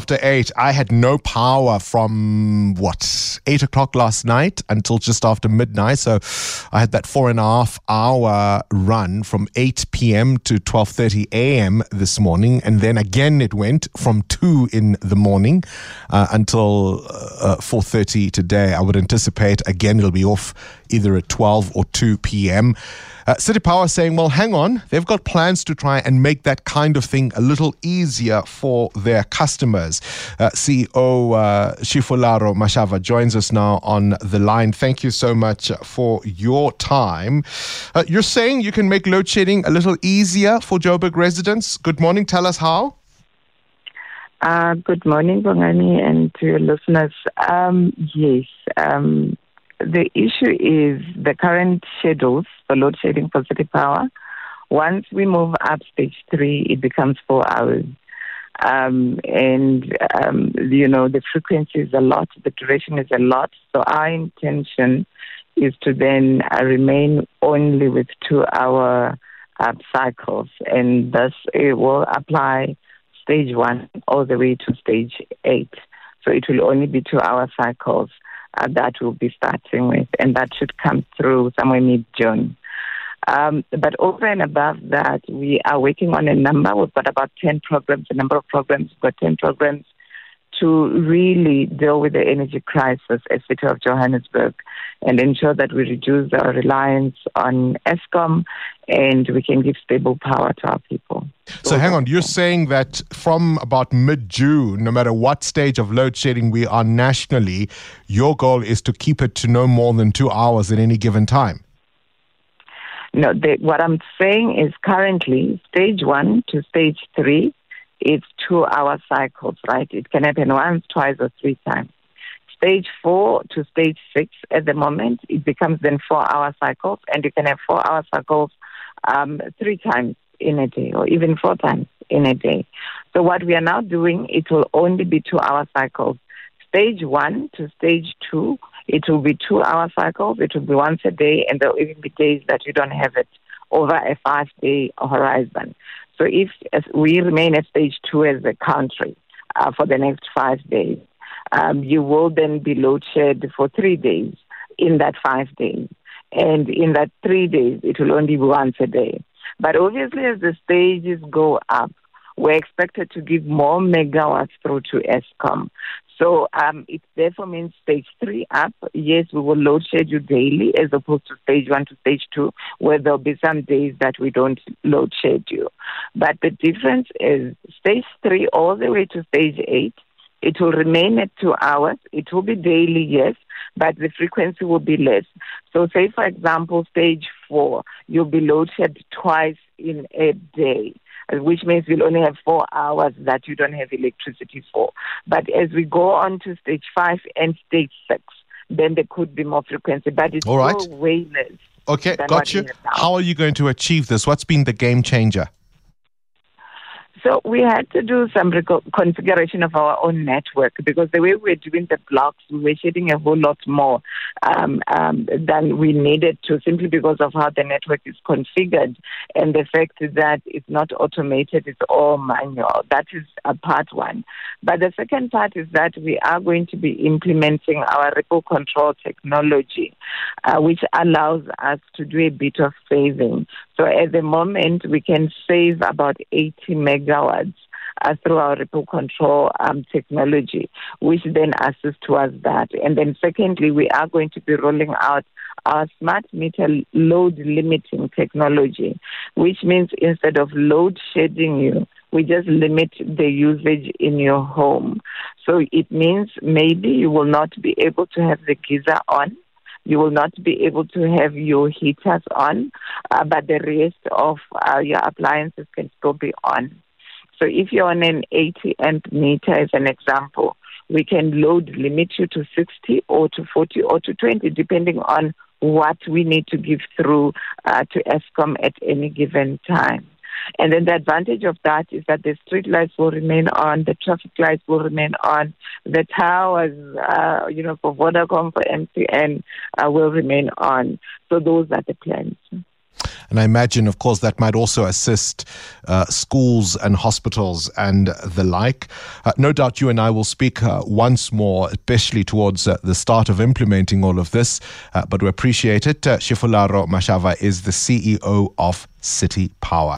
after 8. I had no power from 8 o'clock last night until just after midnight. So I had that 4.5 hour run from 8 p.m. to 12:30 a.m. this morning. And then again, it went from 2 in the morning until 4:30 today. I would anticipate again it'll be off either at 12 or 2 p.m. City Power saying, well, hang on, they've got plans to try and make that kind of thing a little easier for their customers. CEO Shifularo Mashava joins us now on the line. Thank you so much for your time. You're saying you can make load shedding a little easier for Joburg residents. Good morning. Tell us how. Good morning, Bongani, and to your listeners. Yes. The issue is the current schedules for load shedding for City Power. Once we move up stage 3, it becomes 4 hours. The frequency is a lot, the duration is a lot. So our intention is to then remain only with 2-hour cycles. And thus it will apply stage 1 all the way to stage 8. So it will only be 2-hour cycles. That we'll be starting with, and that should come through somewhere mid-June. But over and above that, we are working on a number. We've got about 10 programs, a number of programs. We've got 10 programs to really deal with the energy crisis as City of Johannesburg and ensure that we reduce our reliance on Eskom and we can give stable power to our people. So hang on, you're saying that from about mid-June, no matter what stage of load shedding we are nationally, your goal is to keep it to no more than 2 hours at any given time? No, what I'm saying is currently stage 1 to stage 3, it's 2-hour cycles, right? It can happen once, twice, or 3 times. Stage 4 to stage 6 at the moment, it becomes then 4-hour cycles, and you can have 4-hour cycles 3 times in a day, or even 4 times in a day. So what we are now doing, it will only be 2-hour cycles. Stage 1 to stage 2, it will be 2-hour cycles. It will be once a day, and there will even be days that you don't have it over a 5-day horizon. So if we remain at stage 2 as a country for the next 5 days, you will then be load shed for 3 days in that 5 days. And in that 3 days, it will only be once a day. But obviously, as the stages go up, we're expected to give more megawatts through to Eskom. So it therefore means stage 3 up, yes, we will load schedule daily as opposed to stage 1 to stage 2, where there'll be some days that we don't load schedule. But the difference is stage 3 all the way to stage 8, it will remain at 2 hours. It will be daily, yes, but the frequency will be less. So say, for example, stage 4, you'll be load shed twice in a day, which means you'll only have 4 hours that you don't have electricity for. But as we go on to stage 5 and stage 6, then there could be more frequency, but it's still way less. Okay, got you. How are you going to achieve this? What's been the game changer? So we had to do some configuration of our own network because the way we're doing the blocks, we were shedding a whole lot more than we needed to, simply because of how the network is configured and the fact that it's not automated, it's all manual. That is part one. But the second part is that we are going to be implementing our ripple control technology, which allows us to do a bit of saving. So at the moment, we can save about 80 megawatts through our ripple control technology, which then assists towards that. And then secondly, we are going to be rolling out our smart meter load limiting technology, which means instead of load shedding you, we just limit the usage in your home. So it means maybe you will not be able to have the geyser on. You will not be able to have your heaters on, but the rest of your appliances can still be on. So if you're on an 80 amp meter, as an example, we can load limit you to 60 or to 40 or to 20, depending on what we need to give through to Eskom at any given time. And then the advantage of that is that the street lights will remain on, the traffic lights will remain on, the towers, for Vodacom, for MTN, will remain on. So those are the plans. And I imagine, of course, that might also assist schools and hospitals and the like. No doubt you and I will speak once more, especially towards the start of implementing all of this, but we appreciate it. Shifularo Mashava is the CEO of City Power.